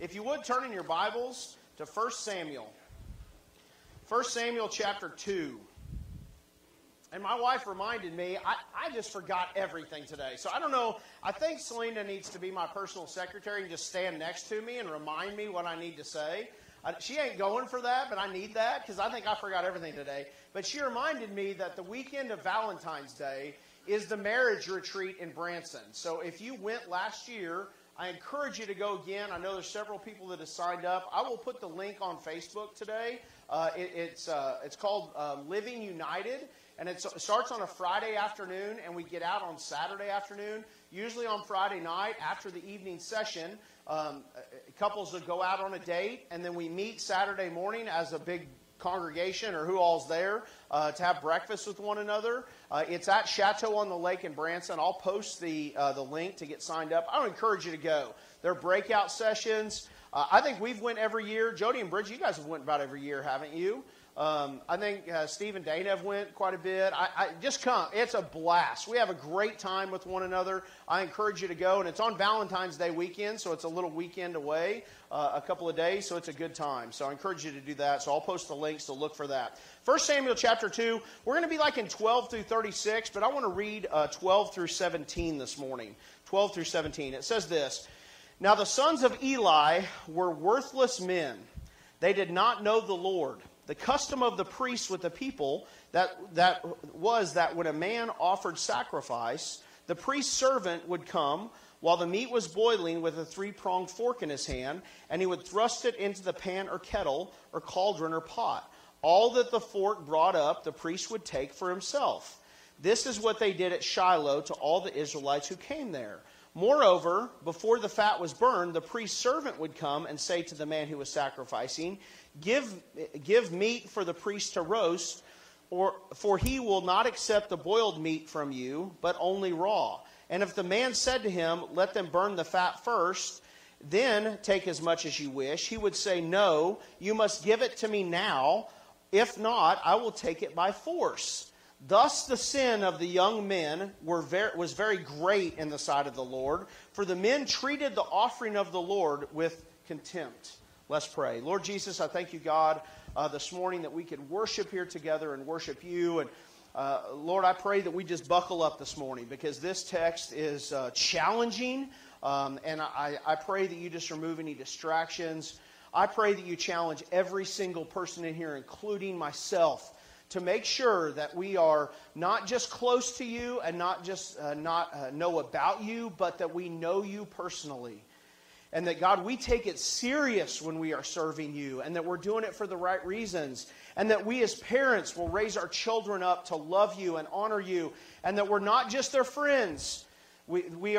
If you would, turn in your Bibles to 1 Samuel. 1 Samuel chapter 2. And my wife reminded me, I just forgot everything today. So I don't know, I think Selena needs to be my personal secretary and just stand next to me and remind me what I need to say. She ain't going for that, but I need that because I think I forgot everything today. But she reminded me that the weekend of Valentine's Day is the marriage retreat in Branson. So if you went last year, I encourage you to go again. I know there's several people that have signed up. I will put the link on Facebook today. It's called Living United, and it starts on a Friday afternoon, and we get out on Saturday afternoon. Usually on Friday night after the evening session, couples will go out on a date, and then we meet Saturday morning as a big congregation or who all's there to have breakfast with one another. It's at Chateau on the Lake in Branson. I'll post the link to get signed up. I would encourage you to go. There are breakout sessions. I think we've went every year. Jody and Bridget, you guys have went about every year, haven't you? I think Steve and Dana have went quite a bit. I just come. It's a blast. We have a great time with one another. I encourage you to go. And it's on Valentine's Day weekend, so it's a little weekend away, a couple of days, so it's a good time. So I encourage you to do that. So I'll post the links to look for that. 1 Samuel chapter 2, we're going to be like in 12 through 36, but I want to read 12 through 17 this morning. 12 through 17. It says this, "Now the sons of Eli were worthless men. They did not know the Lord. The custom of the priests with the people that was that when a man offered sacrifice, the priest's servant would come while the meat was boiling with a three-pronged fork in his hand, and he would thrust it into the pan or kettle or cauldron or pot. All that the fork brought up, the priest would take for himself. This is what they did at Shiloh to all the Israelites who came there. Moreover, before the fat was burned, the priest's servant would come and say to the man who was sacrificing, Give meat for the priest to roast, for he will not accept the boiled meat from you, but only raw. And if the man said to him, Let them burn the fat first, then take as much as you wish, he would say, No, you must give it to me now. If not, I will take it by force. Thus the sin of the young men was very great in the sight of the Lord, for the men treated the offering of the Lord with contempt." Let's pray. Lord Jesus, I thank you, God, this morning that we could worship here together and worship you. And Lord, I pray that we just buckle up this morning because this text is challenging. And I pray that you just remove any distractions. I pray that you challenge every single person in here, including myself, to make sure that we are not just close to you and not just know about you, but that we know you personally. And that, God, we take it serious when we are serving you, and that we're doing it for the right reasons. And that we as parents will raise our children up to love you and honor you, and that we're not just their friends. We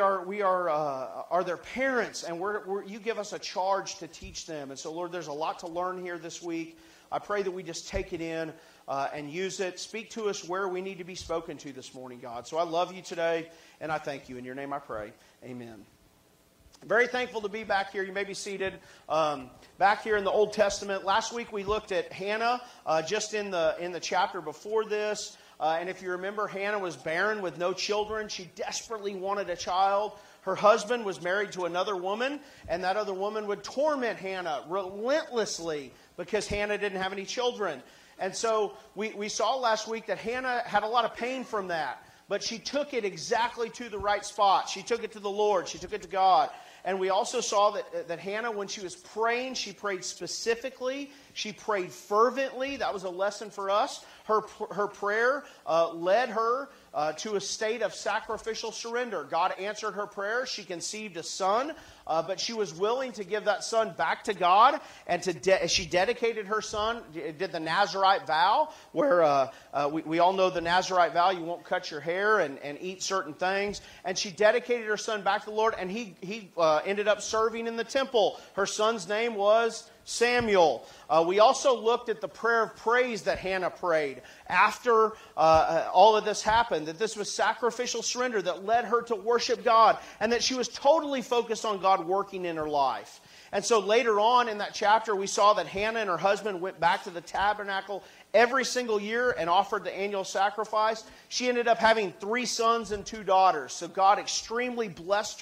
are their parents, and you give us a charge to teach them. And so, Lord, there's a lot to learn here this week. I pray that we just take it in and use it. Speak to us where we need to be spoken to this morning, God. So I love you today, and I thank you. In your name I pray. Amen. Very thankful to be back here. You may be seated. Back here in the Old Testament. Last week we looked at Hannah just in the chapter before this. And if you remember, Hannah was barren with no children. She desperately wanted a child. Her husband was married to another woman, and that other woman would torment Hannah relentlessly because Hannah didn't have any children. And so we saw last week that Hannah had a lot of pain from that. But she took it exactly to the right spot. She took it to the Lord. She took it to God. And we also saw that Hannah, when she was praying, she prayed specifically. She prayed fervently. That was a lesson for us. Her prayer led her to a state of sacrificial surrender. God answered her prayer. She conceived a son, but she was willing to give that son back to God. And she dedicated her son, did the Nazirite vow, where we all know the Nazirite vow. You won't cut your hair and eat certain things. And she dedicated her son back to the Lord, and he ended up serving in the temple. Her son's name was Samuel. We also looked at the prayer of praise that Hannah prayed after all of this happened, that this was sacrificial surrender that led her to worship God, and that she was totally focused on God working in her life. And so later on in that chapter, we saw that Hannah and her husband went back to the tabernacle every single year and offered the annual sacrifice. She ended up having 3 sons and 2 daughters. So God extremely blessed her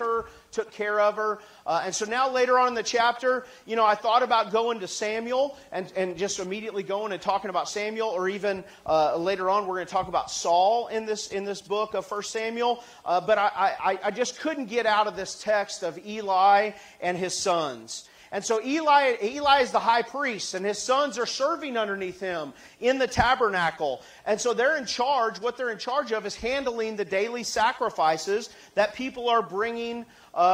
took care of her. And so now later on in the chapter, I thought about going to Samuel and just immediately going and talking about Samuel, or even later on we're going to talk about Saul in this book of 1 Samuel. But I just couldn't get out of this text of Eli and his sons. And so Eli is the high priest, and his sons are serving underneath him in the tabernacle. And so they're in charge. What they're in charge of is handling the daily sacrifices that people are bringing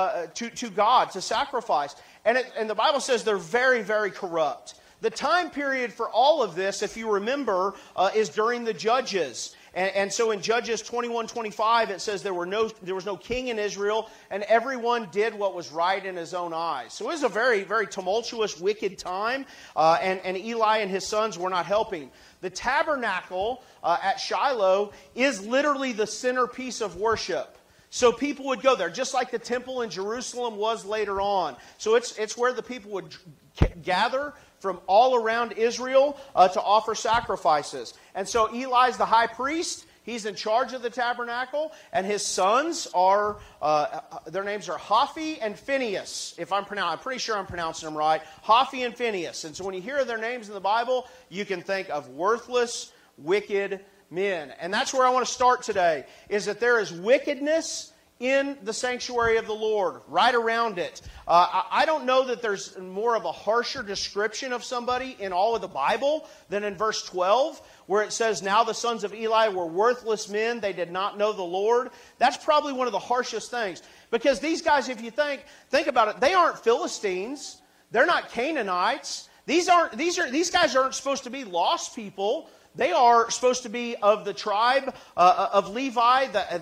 to God to sacrifice. And the Bible says they're very, very corrupt. The time period for all of this, if you remember, is during the Judges. And so in Judges 21:25, it says there was no king in Israel, and everyone did what was right in his own eyes. So it was a very, very tumultuous, wicked time, and Eli and his sons were not helping. The tabernacle at Shiloh is literally the centerpiece of worship. So people would go there, just like the temple in Jerusalem was later on. So it's where the people would gather from all around Israel to offer sacrifices. And so Eli's the high priest. He's in charge of the tabernacle. And his sons are, their names are Hophni and Phinehas. I'm pretty sure I'm pronouncing them right. Hophni and Phinehas. And so when you hear their names in the Bible, you can think of worthless, wicked men. And that's where I want to start today, is that there is wickedness in the sanctuary of the Lord, right around it. I don't know that there's more of a harsher description of somebody in all of the Bible than in verse 12, where it says, now the sons of Eli were worthless men, they did not know the Lord. That's probably one of the harshest things. Because these guys, if you think about it, they aren't Philistines. They're not Canaanites. These guys aren't supposed to be lost people. They are supposed to be of the tribe of Levi,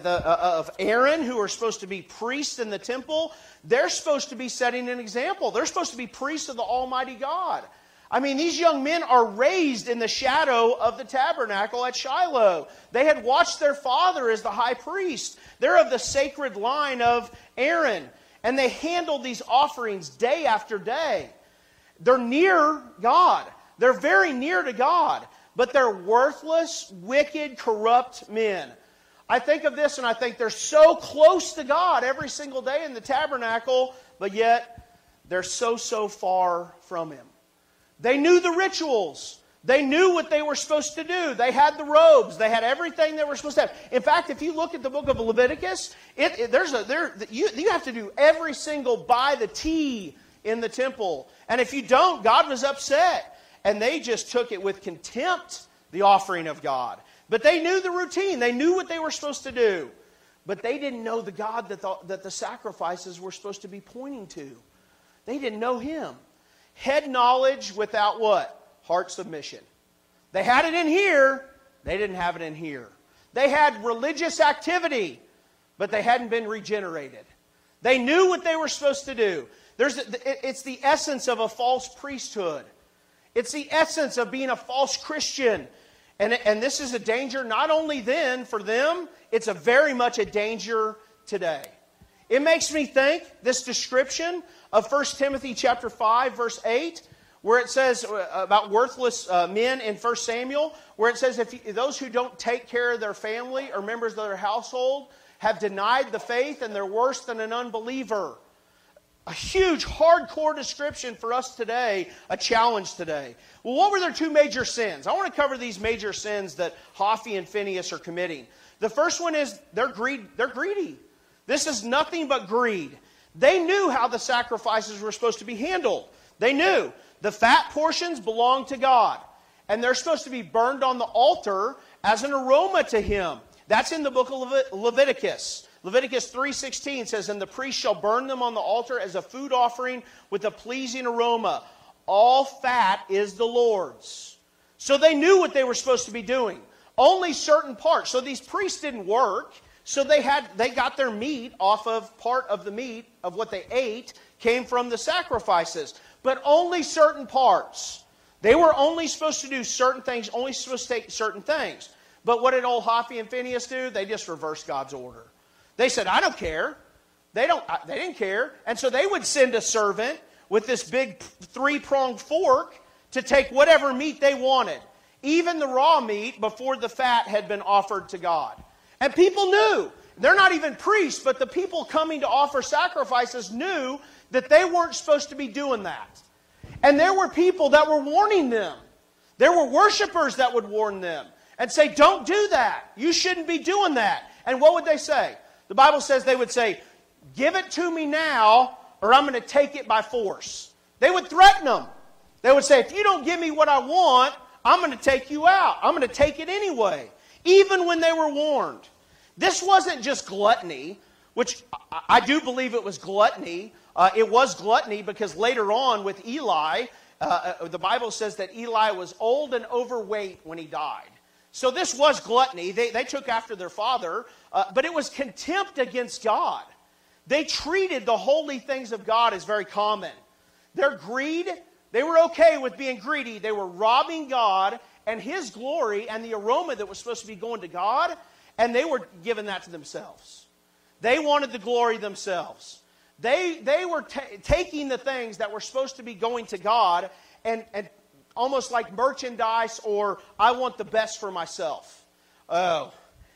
of Aaron, who are supposed to be priests in the temple. They're supposed to be setting an example. They're supposed to be priests of the Almighty God. I mean, these young men are raised in the shadow of the tabernacle at Shiloh. They had watched their father as the high priest. They're of the sacred line of Aaron. And they handled these offerings day after day. They're near God. They're very near to God. But they're worthless, wicked, corrupt men. I think of this and I think they're so close to God every single day in the tabernacle, but yet they're so far from Him. They knew the rituals. They knew what they were supposed to do. They had the robes. They had everything they were supposed to have. In fact, if you look at the book of Leviticus, you have to do every single by the T in the temple. And if you don't, God was upset. And they just took it with contempt, the offering of God. But they knew the routine. They knew what they were supposed to do. But they didn't know the God that the sacrifices were supposed to be pointing to. They didn't know Him. Head knowledge without what? Heart submission. They had it in here. They didn't have it in here. They had religious activity, but they hadn't been regenerated. They knew what they were supposed to do. It's the essence of a false priesthood. It's the essence of being a false Christian. And this is a danger not only then for them, it's very much a danger today. It makes me think, this description of 1 Timothy chapter 5, verse 8, where it says about worthless men in 1 Samuel, where it says, if those who don't take care of their family or members of their household have denied the faith and they're worse than an unbeliever. A huge, hardcore description for us today, a challenge today. Well, what were their two major sins? I want to cover these major sins that Hophni and Phinehas are committing. The first one is they're greedy. This is nothing but greed. They knew how the sacrifices were supposed to be handled. They knew the fat portions belong to God. And they're supposed to be burned on the altar as an aroma to Him. That's in the book of Leviticus. Leviticus 3:16 says, and the priest shall burn them on the altar as a food offering with a pleasing aroma. All fat is the Lord's. So they knew what they were supposed to be doing. Only certain parts. So these priests didn't work. So they got their meat off of part of the meat of what they ate came from the sacrifices. But only certain parts. They were only supposed to do certain things, only supposed to take certain things. But what did old Hophni and Phinehas do? They just reversed God's order. They said, I don't care. They didn't care. And so they would send a servant with this big 3-pronged fork to take whatever meat they wanted. Even the raw meat before the fat had been offered to God. And people knew. They're not even priests, but the people coming to offer sacrifices knew that they weren't supposed to be doing that. And there were people that were warning them. There were worshipers that would warn them and say, don't do that. You shouldn't be doing that. And what would they say? The Bible says they would say, give it to me now, or I'm going to take it by force. They would threaten them. They would say, if you don't give me what I want, I'm going to take you out. I'm going to take it anyway. Even when they were warned. This wasn't just gluttony, which I do believe it was gluttony. It was gluttony because later on with Eli, the Bible says that Eli was old and overweight when he died. So this was gluttony. They took after their father, but it was contempt against God. They treated the holy things of God as very common. Their greed, they were okay with being greedy. They were robbing God and His glory and the aroma that was supposed to be going to God, and they were giving that to themselves. They wanted the glory themselves. They were taking the things that were supposed to be going to God and almost like merchandise, or I want the best for myself. Oh,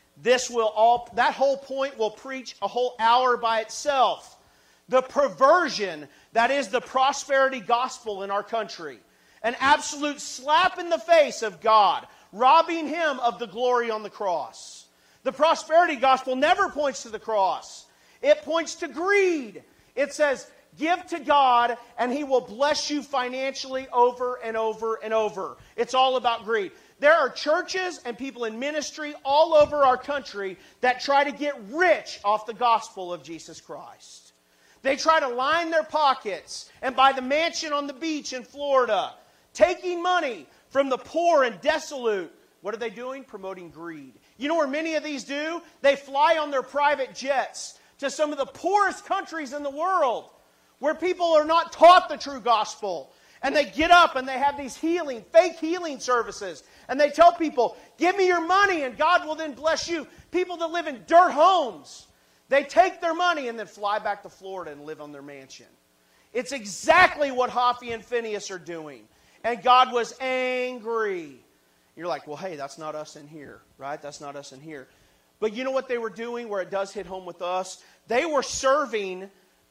that whole point will preach a whole hour by itself. The perversion that is the prosperity gospel in our country. An absolute slap in the face of God, robbing Him of the glory on the cross. The prosperity gospel never points to the cross. It points to greed. It says, give to God and He will bless you financially over and over and over. It's all about greed. There are churches and people in ministry all over our country that try to get rich off the gospel of Jesus Christ. They try to line their pockets and buy the mansion on the beach in Florida, taking money from the poor and desolate. What are they doing? Promoting greed. You know where many of these do? They fly on their private jets to some of the poorest countries in the world where people are not taught the true gospel. And they get up and they have these fake healing services. And they tell people, give me your money and God will then bless you. People that live in dirt homes, they take their money and then fly back to Florida and live on their mansion. It's exactly what Hophni and Phinehas are doing. And God was angry. You're like, well, hey, that's not us in here, right? That's not us in here. But you know what they were doing where it does hit home with us? They were serving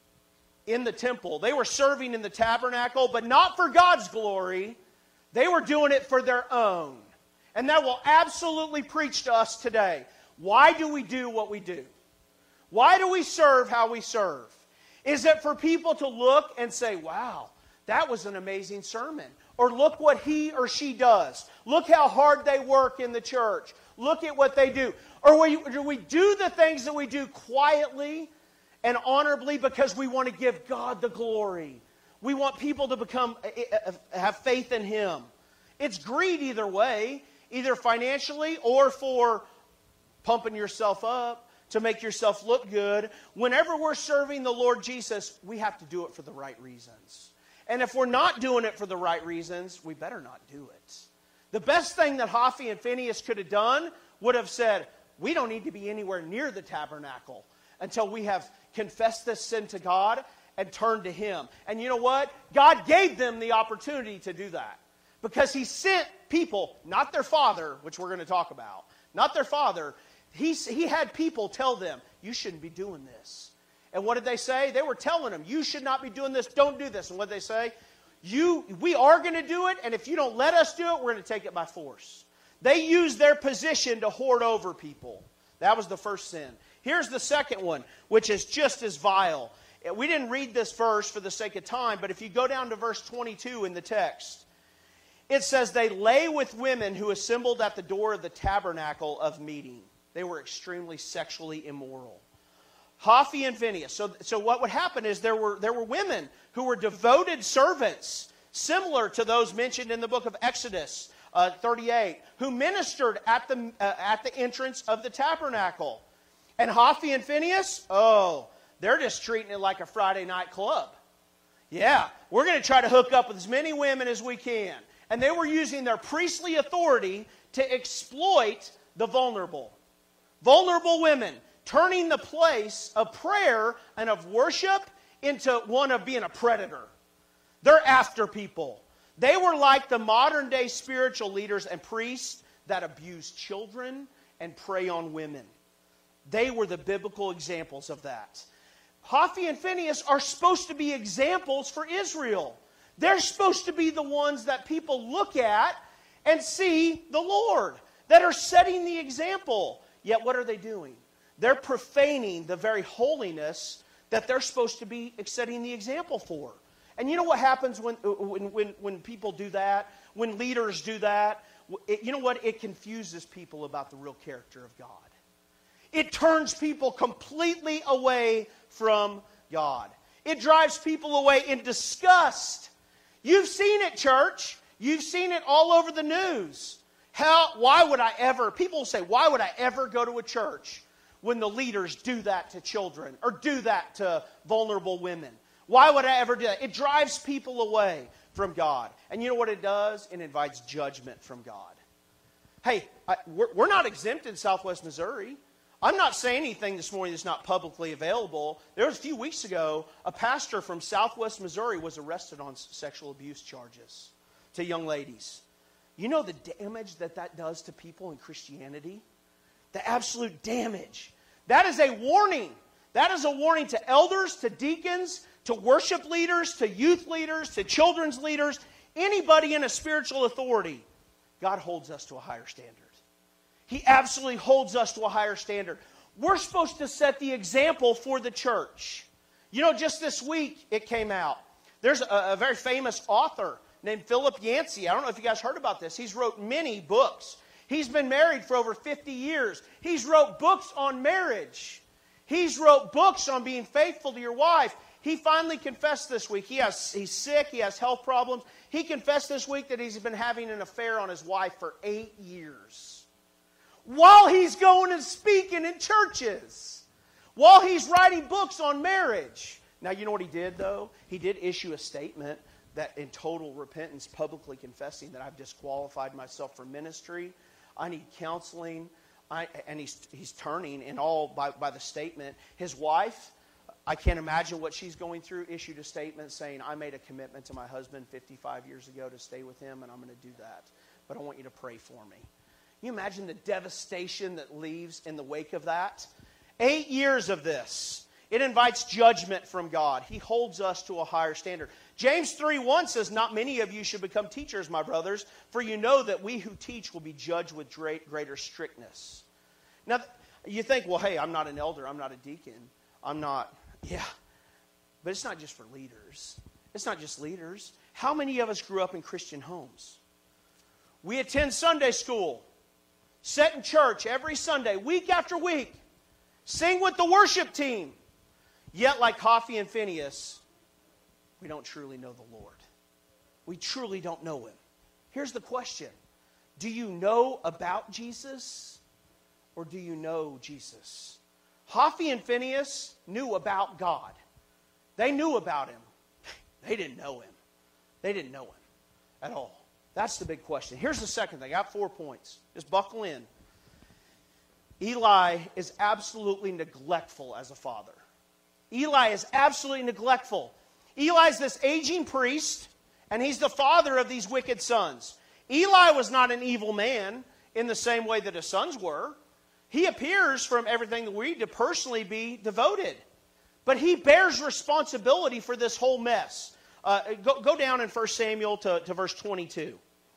in the temple. They were serving in the tabernacle, but not for God's glory. They were doing it for their own. And that will absolutely preach to us today. Why do we do what we do? Why do we serve how we serve? Is it for people to look and say, wow, that was an amazing sermon? Or look what he or she does. Look how hard they work in the church. Look at what they do. Or do we do the things that we do quietly and honorably because we want to give God the glory? We want people to have faith in Him. It's greed either way, either financially or for pumping yourself up to make yourself look good. Whenever we're serving the Lord Jesus, we have to do it for the right reasons. And if we're not doing it for the right reasons, we better not do it. The best thing that Hophni and Phinehas could have done would have said, we don't need to be anywhere near the tabernacle until we have confessed this sin to God and turned to Him. And you know what? God gave them the opportunity to do that. Because He sent people, not their father, which we're going to talk about, not their father. He had people tell them, you shouldn't be doing this. And what did they say? They were telling them, you should not be doing this, don't do this. And what did they say? We are going to do it, and if you don't let us do it, we're going to take it by force. They used their position to hoard over people. That was the first sin. Here's the second one, which is just as vile. We didn't read this verse for the sake of time, but if you go down to verse 22 in the text, it says, they lay with women who assembled at the door of the tabernacle of meeting. They were extremely sexually immoral. Hophni and Phinehas. So what would happen is there were women who were devoted servants, similar to those mentioned in the book of Exodus 38, who ministered at the entrance of the tabernacle. And Hophni and Phinehas, they're just treating it like a Friday night club. Yeah, we're going to try to hook up with as many women as we can. And they were using their priestly authority to exploit the vulnerable. Vulnerable women, turning the place of prayer and of worship into one of being a predator. They're after people. They were like the modern day spiritual leaders and priests that abuse children and prey on women. They were the biblical examples of that. Hophni and Phinehas are supposed to be examples for Israel. They're supposed to be the ones that people look at and see the Lord, that are setting the example. Yet what are they doing? They're profaning the very holiness that they're supposed to be setting the example for. And you know what happens when people do that? When leaders do that? You know what? It confuses people about the real character of God. It turns people completely away from God. It drives people away in disgust. You've seen it, church. You've seen it all over the news. Why would I ever, people say, why would I ever go to a church when the leaders do that to children or do that to vulnerable women? Why would I ever do that? It drives people away from God. And you know what it does? It invites judgment from God. Hey, we're not exempt in Southwest Missouri. I'm not saying anything this morning that's not publicly available. There was a few weeks ago, a pastor from Southwest Missouri was arrested on sexual abuse charges to young ladies. You know the damage that does to people in Christianity? The absolute damage. That is a warning. That is a warning to elders, to deacons, to worship leaders, to youth leaders, to children's leaders, anybody in a spiritual authority. God holds us to a higher standard. He absolutely holds us to a higher standard. We're supposed to set the example for the church. You know, just this week it came out. There's a very famous author named Philip Yancey. I don't know if you guys heard about this. He's wrote many books. He's been married for over 50 years. He's wrote books on marriage. He's wrote books on being faithful to your wife. He finally confessed this week. He's sick. He has health problems. He confessed this week that he's been having an affair on his wife for 8 years. While he's going and speaking in churches. While he's writing books on marriage. Now, you know what he did, though? He did issue a statement that in total repentance, publicly confessing that I've disqualified myself from ministry. I need counseling. And he's turning, and all by the statement. His wife, I can't imagine what she's going through, issued a statement saying, I made a commitment to my husband 55 years ago to stay with him, and I'm going to do that. But I want you to pray for me. Can you imagine the devastation that leaves in the wake of that? 8 years of this. It invites judgment from God. He holds us to a higher standard. James 3:1 says, not many of you should become teachers, my brothers, for you know that we who teach will be judged with greater strictness. Now, you think, well, hey, I'm not an elder, I'm not a deacon, I'm not, yeah. But it's not just for leaders. It's not just leaders. How many of us grew up in Christian homes? We attend Sunday school. Sit in church every Sunday, week after week. Sing with the worship team. Yet, like Hophni and Phinehas, we don't truly know the Lord. We truly don't know Him. Here's the question. Do you know about Jesus? Or do you know Jesus? Hophni and Phinehas knew about God. They knew about Him. They didn't know Him. They didn't know Him at all. That's the big question. Here's the second thing. I got 4 points. Just buckle in. Eli is absolutely neglectful as a father. Eli is absolutely neglectful. Eli's this aging priest, and he's the father of these wicked sons. Eli was not an evil man in the same way that his sons were. He appears from everything that we read to personally be devoted. But he bears responsibility for this whole mess. Go down in 1 Samuel to verse 22.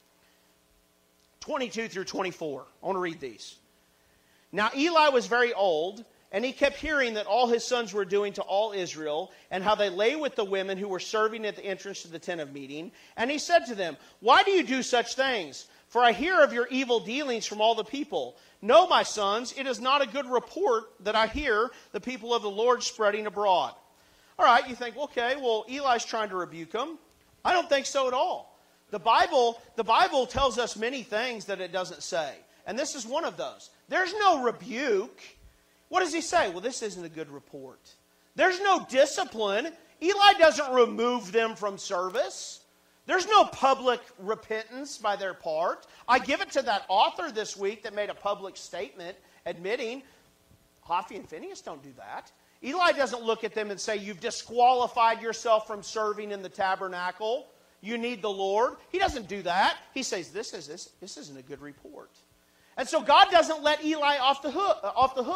22 through 24. I want to read these. Now Eli was very old, and he kept hearing that all his sons were doing to all Israel, and how they lay with the women who were serving at the entrance to the tent of meeting. And he said to them, why do you do such things? For I hear of your evil dealings from all the people. No, my sons, it is not a good report that I hear the people of the Lord spreading abroad. All right, you think, okay, well, Eli's trying to rebuke them. I don't think so at all. The Bible tells us many things that it doesn't say. And this is one of those. There's no rebuke. What does he say? Well, this isn't a good report. There's no discipline. Eli doesn't remove them from service. There's no public repentance by their part. I give it to that author this week that made a public statement admitting Hophni and Phinehas don't do that. Eli doesn't look at them and say, you've disqualified yourself from serving in the tabernacle. You need the Lord. He doesn't do that. He says, this isn't a good report. And so God doesn't let Eli off the hook.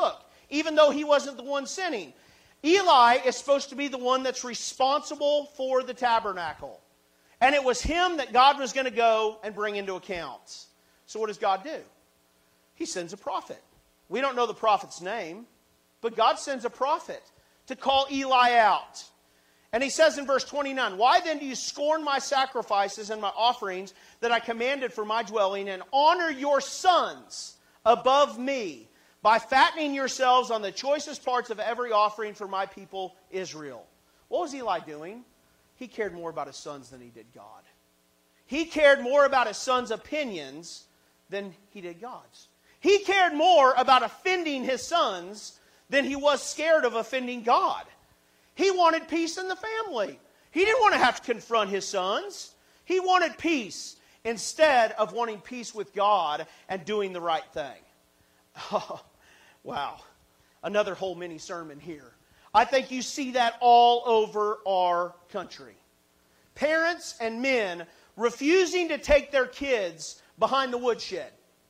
even though he wasn't the one sinning. Eli is supposed to be the one that's responsible for the tabernacle. And it was him that God was going to go and bring into account. So what does God do? He sends a prophet. We don't know the prophet's name, but God sends a prophet to call Eli out. And he says in verse 29, "Why then do you scorn my sacrifices and my offerings that I commanded for my dwelling, and honor your sons above me by fattening yourselves on the choicest parts of every offering for my people Israel?" What was Eli doing? He cared more about his sons than he did God. He cared more about his sons' opinions than he did God's. He cared more about offending his sons than he was scared of offending God. He wanted peace in the family. He didn't want to have to confront his sons. He wanted peace instead of wanting peace with God and doing the right thing. Oh, wow. Another whole mini sermon here. I think you see that all over our country. Parents and men refusing to take their kids behind the woodshed.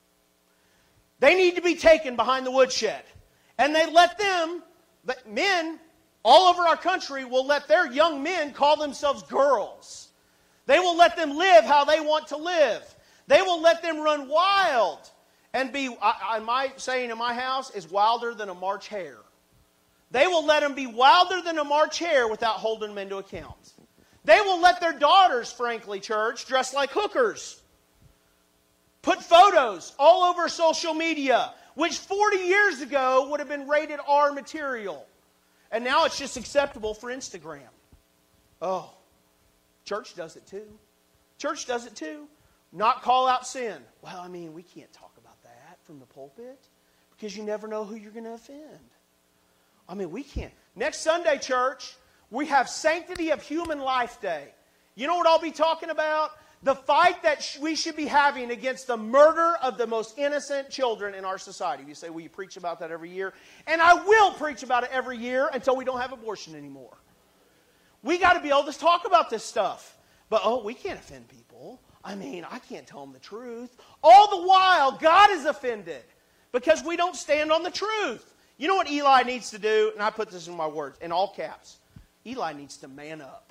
They need to be taken behind the woodshed. And they let them, men all over our country will let their young men call themselves girls. They will let them live how they want to live. They will let them run wild and be, my saying in my house, is wilder than a March hare. They will let them be wilder than a March hare without holding them into account. They will let their daughters, frankly, church, dress like hookers. Put photos all over social media, which 40 years ago would have been rated R material. And now it's just acceptable for Instagram. Oh, church does it too. Church does it too. Not call out sin. Well, I mean, we can't talk about that from the pulpit because you never know who you're going to offend. I mean, we can't. Next Sunday, church, we have Sanctity of Human Life Day. You know what I'll be talking about? The fight that we should be having against the murder of the most innocent children in our society. You say, well, you preach about that every year. And I will preach about it every year until we don't have abortion anymore. We got to be able to talk about this stuff. But, we can't offend people. I mean, I can't tell them the truth. All the while, God is offended because we don't stand on the truth. You know what Eli needs to do? And I put this in my words, in all caps. Eli needs to man up.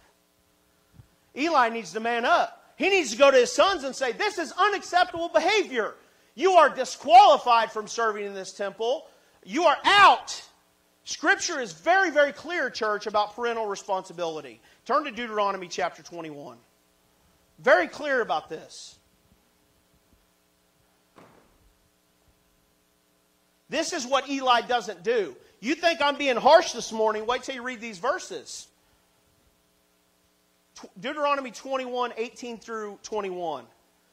Eli needs to man up. He needs to go to his sons and say, this is unacceptable behavior. You are disqualified from serving in this temple. You are out. Scripture is very, very clear, church, about parental responsibility. Turn to Deuteronomy chapter 21. Very clear about this. This is what Eli doesn't do. You think I'm being harsh this morning? Wait till you read these verses. Deuteronomy 21, 18 through 21.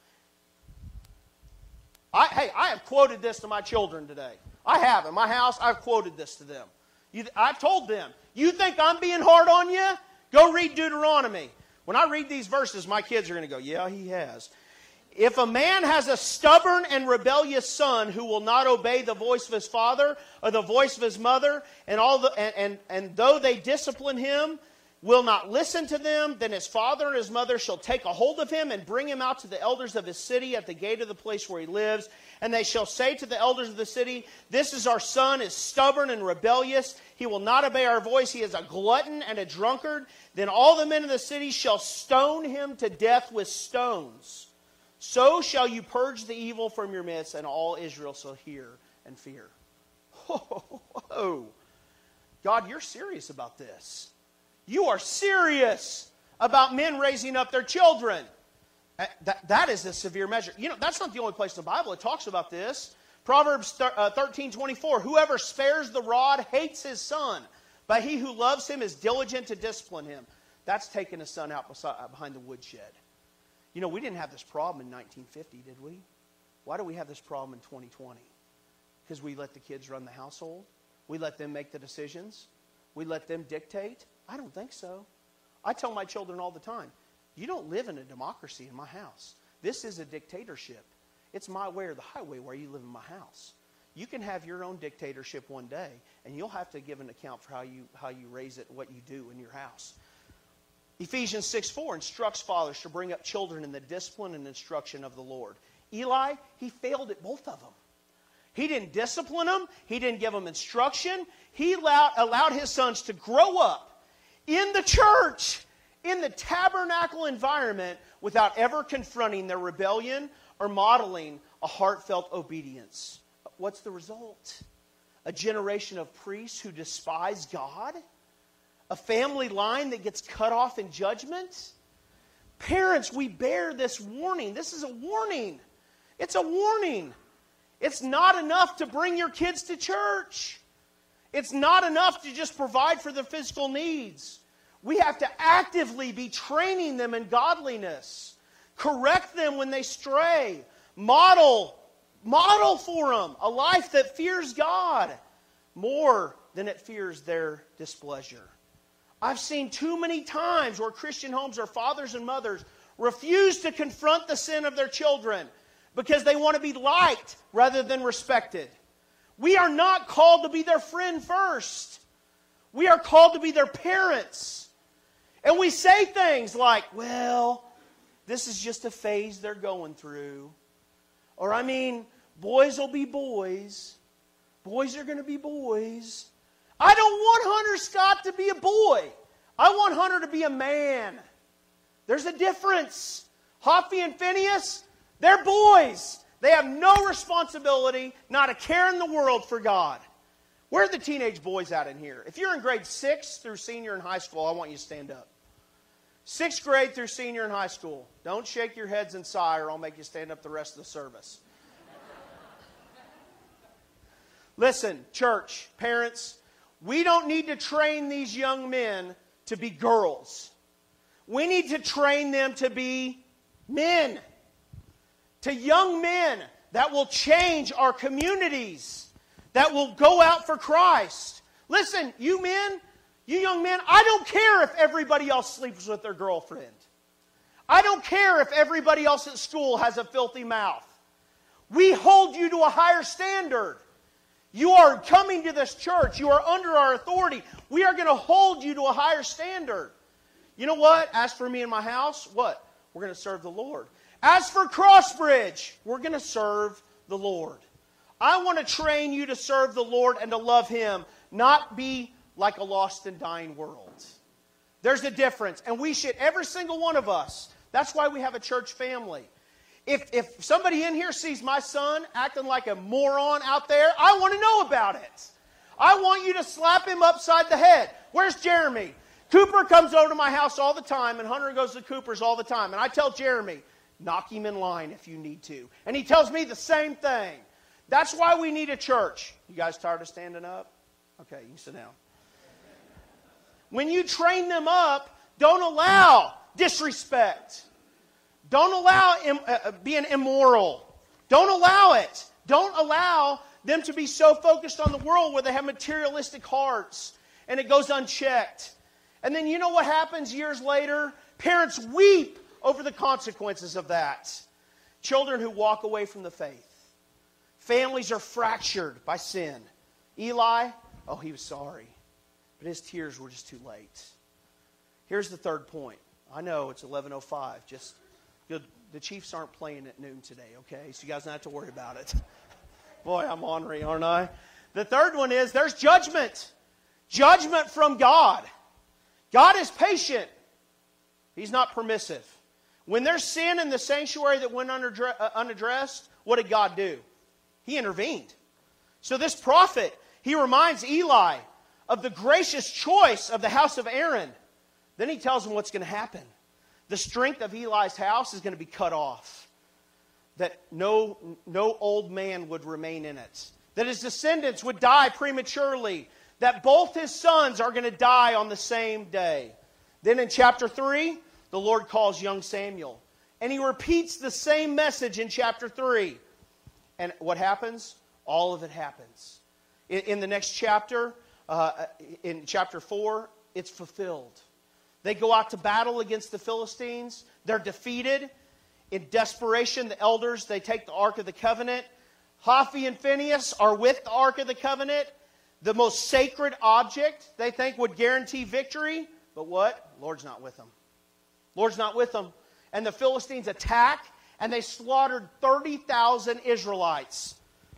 I have quoted this to my children today. I have. In my house, I've quoted this to them. I've told them, you think I'm being hard on you? Go read Deuteronomy. When I read these verses, my kids are going to go, yeah, he has. If a man has a stubborn and rebellious son who will not obey the voice of his father or the voice of his mother, and though they discipline him, will not listen to them, then his father and his mother shall take a hold of him and bring him out to the elders of his city at the gate of the place where he lives. And they shall say to the elders of the city, this is our son, is stubborn and rebellious. He will not obey our voice. He is a glutton and a drunkard. Then all the men of the city shall stone him to death with stones. So shall you purge the evil from your midst, and all Israel shall hear and fear. Whoa. God, you're serious about this. You are serious about men raising up their children. That is a severe measure. You know, that's not the only place in the Bible it talks about this. Proverbs 13:24, whoever spares the rod hates his son, but he who loves him is diligent to discipline him. That's taking a son out behind the woodshed. You know, we didn't have this problem in 1950, did we? Why do we have this problem in 2020? Because we let the kids run the household? We let them make the decisions? We let them dictate? I don't think so. I tell my children all the time, you don't live in a democracy in my house. This is a dictatorship. It's my way or the highway where you live in my house. You can have your own dictatorship one day, and you'll have to give an account for how you raise it, what you do in your house. Ephesians 6:4 instructs fathers to bring up children in the discipline and instruction of the Lord. Eli, he failed at both of them. He didn't discipline them. He didn't give them instruction. He allowed his sons to grow up in the church, in the tabernacle environment, without ever confronting their rebellion or modeling a heartfelt obedience. What's the result? A generation of priests who despise God? A family line that gets cut off in judgment? Parents, we bear this warning. This is a warning. It's a warning. It's not enough to bring your kids to church. It's not enough to just provide for their physical needs. We have to actively be training them in godliness. Correct them when they stray. Model for them a life that fears God more than it fears their displeasure. I've seen too many times where Christian homes or fathers and mothers refuse to confront the sin of their children because they want to be liked rather than respected. We are not called to be their friend first. We are called to be their parents. And we say things like, well, this is just a phase they're going through. Or, boys will be boys. Boys are going to be boys. I don't want Hunter Scott to be a boy. I want Hunter to be a man. There's a difference. Hophni and Phinehas, they're boys. They have no responsibility, not a care in the world for God. Where are the teenage boys at in here? If you're in grade 6 through senior in high school, I want you to stand up. 6th grade through senior in high school. Don't shake your heads and sigh or I'll make you stand up the rest of the service. Listen, church, parents, we don't need to train these young men to be girls. We need to train them to be men. To young men that will change our communities, that will go out for Christ. Listen, you men, you young men, I don't care if everybody else sleeps with their girlfriend. I don't care if everybody else at school has a filthy mouth. We hold you to a higher standard. You are coming to this church. You are under our authority. We are going to hold you to a higher standard. You know what? As for me and my house, what? We're going to serve the Lord. As for Crossbridge, we're going to serve the Lord. I want to train you to serve the Lord and to love Him, not be like a lost and dying world. There's a difference. And we should, every single one of us, that's why we have a church family. If somebody in here sees my son acting like a moron out there, I want to know about it. I want you to slap him upside the head. Where's Jeremy? Cooper comes over to my house all the time, and Hunter goes to Cooper's all the time. And I tell Jeremy, knock him in line if you need to. And he tells me the same thing. That's why we need a church. You guys tired of standing up? Okay, you can sit down. When you train them up, don't allow disrespect. Don't allow being immoral. Don't allow it. Don't allow them to be so focused on the world where they have materialistic hearts and it goes unchecked. And then you know what happens years later? Parents weep over the consequences of that. Children who walk away from the faith. Families are fractured by sin. Eli, oh, he was sorry. But his tears were just too late. Here's the third point. I know it's 11:05. Just the Chiefs aren't playing at noon today, okay? So you guys don't have to worry about it. Boy, I'm ornery, aren't I? The third one is there's judgment. Judgment from God. God is patient. He's not permissive. When there's sin in the sanctuary that went unaddressed, what did God do? He intervened. So this prophet, he reminds Eli of the gracious choice of the house of Aaron. Then he tells him what's going to happen. The strength of Eli's house is going to be cut off. That no old man would remain in it. That his descendants would die prematurely. That both his sons are going to die on the same day. Then in chapter 3, the Lord calls young Samuel. And he repeats the same message in chapter 3. And what happens? All of it happens. In the next chapter, in chapter 4, it's fulfilled. They go out to battle against the Philistines. They're defeated. In desperation, the elders, they take the Ark of the Covenant. Hophni and Phinehas are with the Ark of the Covenant. The most sacred object they think would guarantee victory. But what? Lord's not with them. Lord's not with them. And the Philistines attack, and they slaughtered 30,000 Israelites.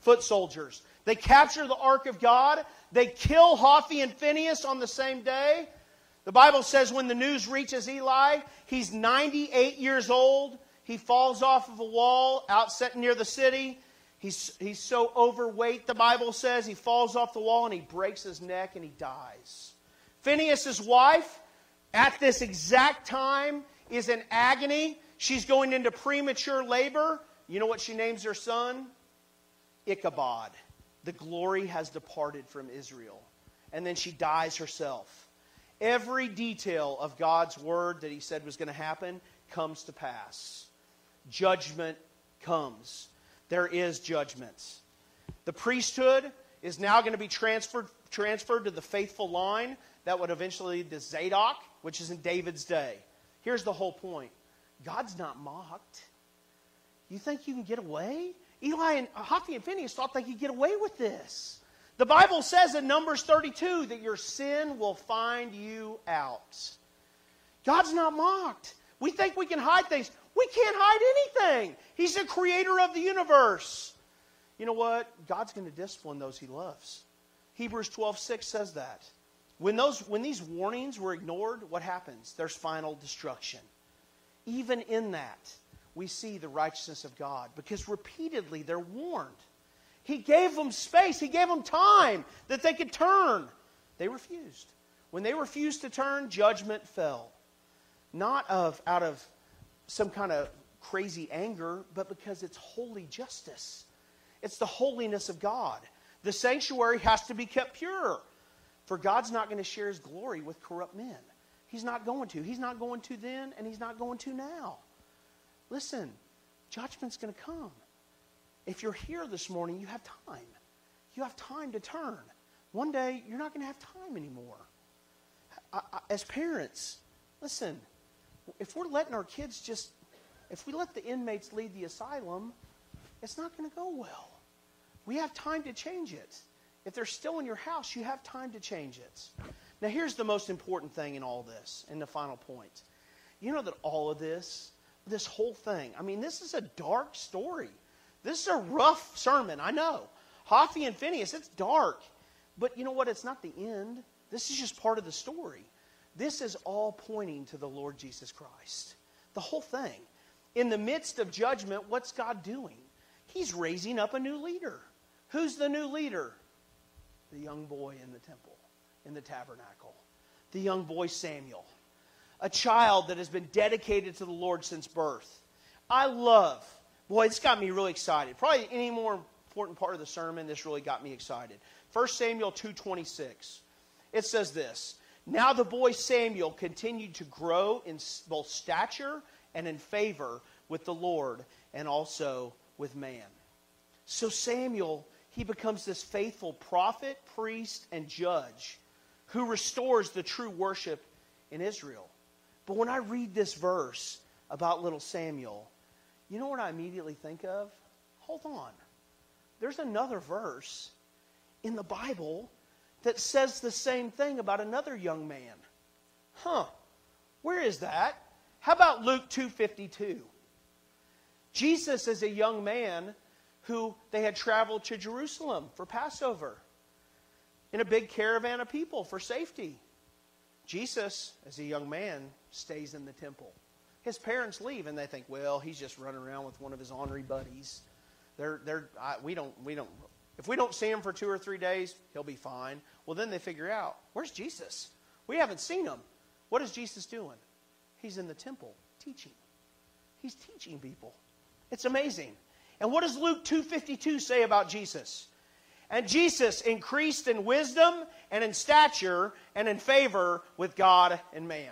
foot soldiers. They capture the Ark of God. They kill Hophni and Phinehas on the same day. The Bible says when the news reaches Eli, he's 98 years old. He falls off of a wall out set near the city. He's so overweight, the Bible says, he falls off the wall and he breaks his neck and he dies. Phinehas' wife, at this exact time, is in agony. She's going into premature labor. You know what she names her son? Ichabod. The glory has departed from Israel. And then she dies herself. Every detail of God's word that he said was going to happen comes to pass. Judgment comes. There is judgment. The priesthood is now going to be transferred to the faithful line that would eventually lead to Zadok, which is in David's day. Here's the whole point. God's not mocked. You think you can get away? Eli and Hophni and Phinehas thought they could get away with this. The Bible says in Numbers 32 that your sin will find you out. God's not mocked. We think we can hide things. We can't hide anything. He's the creator of the universe. You know what? God's going to discipline those he loves. Hebrews 12:6 says that. When these warnings were ignored, what happens? There's final destruction. Even in that, we see the righteousness of God because repeatedly they're warned. He gave them space. He gave them time that they could turn. They refused. When they refused to turn, judgment fell. Not out of some kind of crazy anger, but because it's holy justice. It's the holiness of God. The sanctuary has to be kept pure. For God's not going to share his glory with corrupt men. He's not going to. He's not going to then, and he's not going to now. Listen, judgment's going to come. If you're here this morning, you have time. You have time to turn. One day, you're not going to have time anymore. As parents, listen, if we're letting our kids if we let the inmates lead the asylum, it's not going to go well. We have time to change it. If they're still in your house, you have time to change it. Now, here's the most important thing in all this, and the final point. You know that all of this whole thing, I mean, this is a dark story. This is a rough sermon, I know. Hophni and Phinehas, it's dark. But you know what? It's not the end. This is just part of the story. This is all pointing to the Lord Jesus Christ. The whole thing. In the midst of judgment, what's God doing? He's raising up a new leader. Who's the new leader? The young boy in the temple, in the tabernacle. The young boy Samuel. A child that has been dedicated to the Lord since birth. This got me really excited. Probably any more important part of the sermon, this really got me excited. 1 Samuel 2:26. It says this. Now the boy Samuel continued to grow in both stature and in favor with the Lord and also with man. So Samuel, he becomes this faithful prophet, priest, and judge who restores the true worship in Israel. But when I read this verse about little Samuel, you know what I immediately think of? Hold on. There's another verse in the Bible that says the same thing about another young man. Where is that? How about Luke 2:52? Jesus is a young man who they had traveled to Jerusalem for Passover in a big caravan of people for safety. Jesus, as a young man, stays in the temple. His parents leave and they think, well, he's just running around with one of his ornery buddies. If we don't see him for 2 or 3 days, he'll be fine. Well, then they figure out, where's Jesus? We haven't seen him. What is Jesus doing? He's in the temple teaching. He's teaching people. It's amazing. And what does Luke 2:52 say about Jesus? And Jesus increased in wisdom and in stature and in favor with God and man.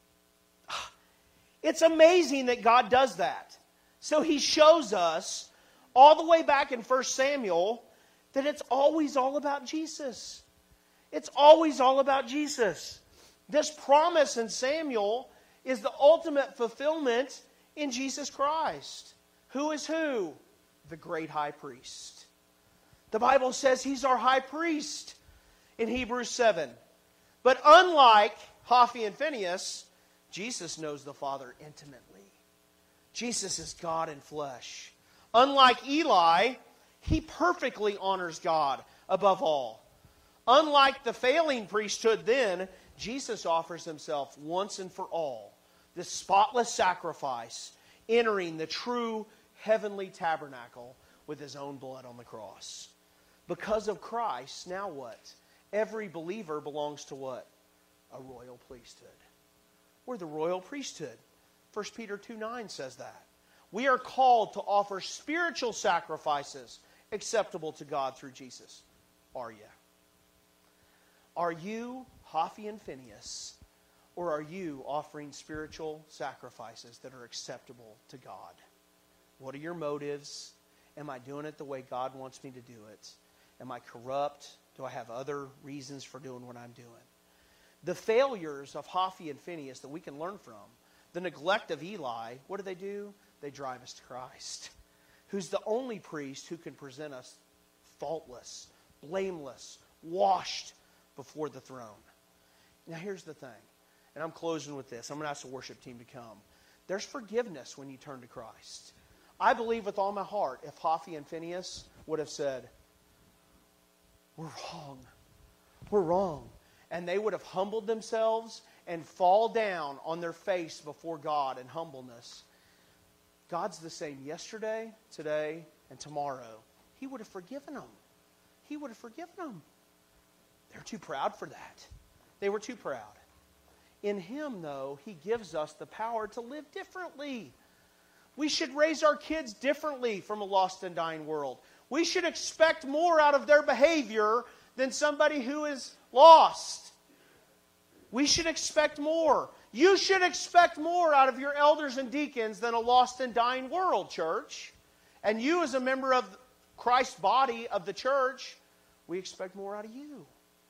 It's amazing that God does that. So he shows us all the way back in 1 Samuel that it's always all about Jesus. It's always all about Jesus. This promise in Samuel is the ultimate fulfillment in Jesus Christ. Who is who? The great high priest. The Bible says he's our high priest in Hebrews 7. But unlike Hophni and Phinehas, Jesus knows the Father intimately. Jesus is God in flesh. Unlike Eli, He perfectly honors God above all. Unlike the failing priesthood then, Jesus offers himself once and for all, this spotless sacrifice, entering the true heavenly tabernacle with his own blood on the cross. Because of Christ, now what? Every believer belongs to what? A royal priesthood. We're the royal priesthood. 1 Peter 2:9 says that. We are called to offer spiritual sacrifices acceptable to God through Jesus. Are you? Are you Hophni and Phinehas, or are you offering spiritual sacrifices that are acceptable to God? What are your motives? Am I doing it the way God wants me to do it? Am I corrupt? Do I have other reasons for doing what I'm doing? The failures of Hophni and Phinehas that we can learn from, the neglect of Eli, what do? They drive us to Christ, who's the only priest who can present us faultless, blameless, washed before the throne. Now here's the thing, and I'm closing with this. I'm going to ask the worship team to come. There's forgiveness when you turn to Christ. I believe with all my heart, if Hophni and Phinehas would have said, we're wrong, and they would have humbled themselves and fall down on their face before God in humbleness, God's the same yesterday, today, and tomorrow. He would have forgiven them. He would have forgiven them. They're too proud for that. They were too proud. In Him, though, He gives us the power to live differently. We should raise our kids differently from a lost and dying world. We should expect more out of their behavior than somebody who is lost. We should expect more. You should expect more out of your elders and deacons than a lost and dying world, church. And you as a member of Christ's body of the church, we expect more out of you.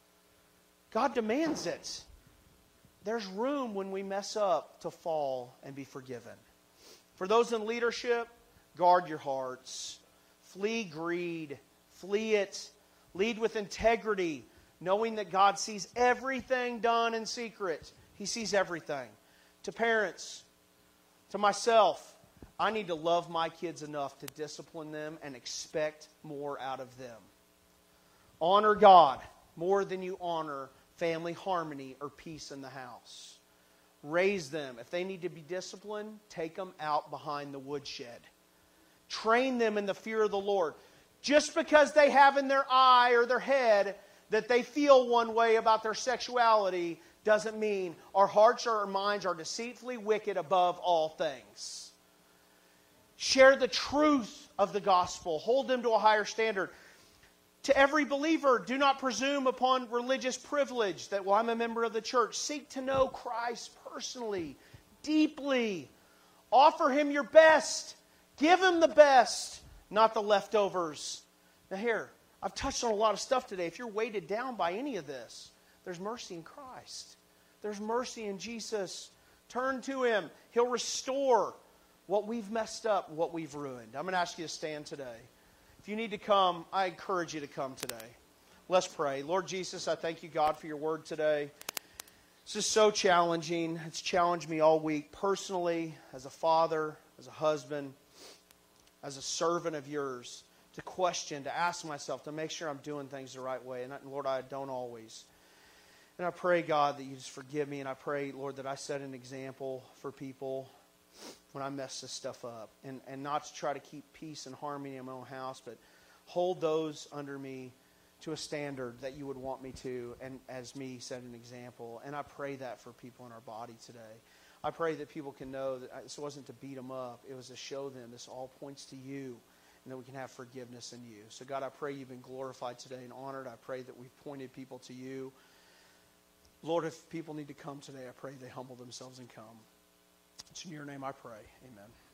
God demands it. There's room when we mess up to fall and be forgiven. For those in leadership, guard your hearts. Flee greed. Flee it. Lead with integrity, knowing that God sees everything done in secret. He sees everything. To parents, to myself, I need to love my kids enough to discipline them and expect more out of them. Honor God more than you honor family harmony or peace in the house. Raise them. If they need to be disciplined, take them out behind the woodshed. Train them in the fear of the Lord. Just because they have in their eye or their head that they feel one way about their sexuality doesn't mean our hearts or our minds are deceitfully wicked above all things. Share the truth of the gospel. Hold them to a higher standard. To every believer, do not presume upon religious privilege that, well, I'm a member of the church. Seek to know Christ personally, deeply. Offer Him your best. Give Him the best, not the leftovers. Now here, I've touched on a lot of stuff today. If you're weighted down by any of this, there's mercy in Christ. There's mercy in Jesus. Turn to Him. He'll restore what we've messed up, what we've ruined. I'm going to ask you to stand today. If you need to come, I encourage you to come today. Let's pray. Lord Jesus, I thank you, God, for your word today. This is so challenging. It's challenged me all week personally, as a father, as a husband, as a servant of yours, to question, to ask myself, to make sure I'm doing things the right way. And Lord, I don't always. And I pray, God, that you just forgive me. And I pray, Lord, that I set an example for people when I mess this stuff up. And not to try to keep peace and harmony in my own house, but hold those under me to a standard that you would want me to, and as me set an example. And I pray that for people in our body today. I pray that people can know that this wasn't to beat them up. It was to show them this all points to you, and that we can have forgiveness in you. So God, I pray you've been glorified today and honored. I pray that we've pointed people to you. Lord, if people need to come today, I pray they humble themselves and come. It's in your name I pray. Amen.